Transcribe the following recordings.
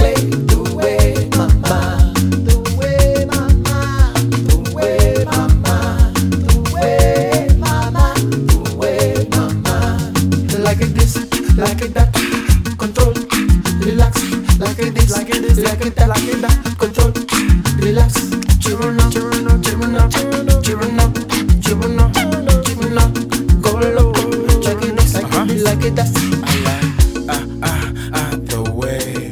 play the way mama, the way mama, the way mama, the way mama, the way mama. Like it this, like it that, control, relax. Like it this, like it this, like it that, control, relax. Cheer on up, cheer on up, cheer on up, cheer on up, cheer on up, cheer on up, cheer on up. Go low, like it this, like it that. The way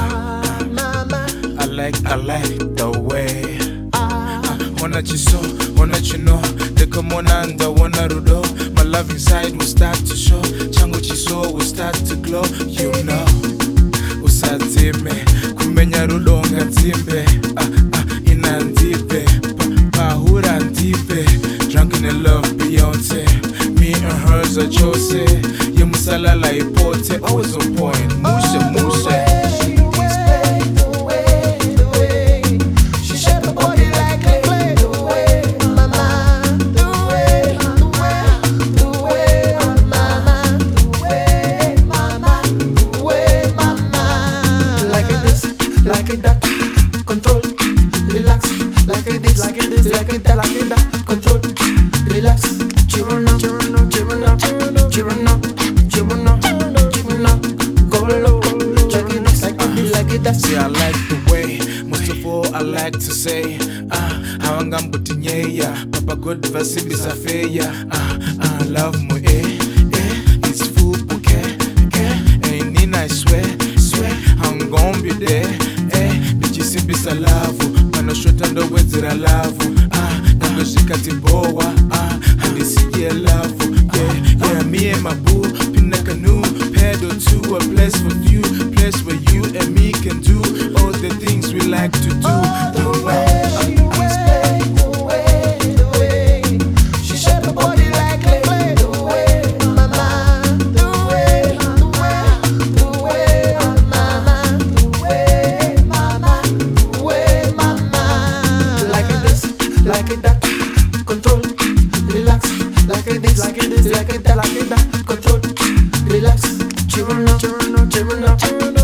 I like the way wanna chiso, wanna chino Deka monanda, wanna rudo My love inside will start to show Chango chiso will start to glow You know Usatime, kumenya rudonga timbe Inandipe, pahura ndipe Drunk in love, Beyonce Me and her's a chose Ye musala la ipote, always on point Mushe, mushe like it that, control, relax. Like it this, like it this, like it that, control, relax. Cheer on up, cheer on up, cheer on up, cheer on up, cheer on up, cheer on up. Go low, like it this, like it that. See, I like the way. Most of all, I like to say, how I'm putting yeah, Papa God verse in this affair, love me, it's full bouquet, ain't in I swear, I'm gonna be there. Bisa lavu, panoshota ndo wezira lavu Nango shikati bowa, handisiye lavu Yeah, me and my boo, pin a canoe Pedal to a place for you Place where you and me can do All the things we like to do The way she shape her body like clay The way, mama The way, the way, mama The way, mama like it that, control, relax. Like it this, like it this, like it that, control, relax. Cheer on up, cheer on up, cheer on up.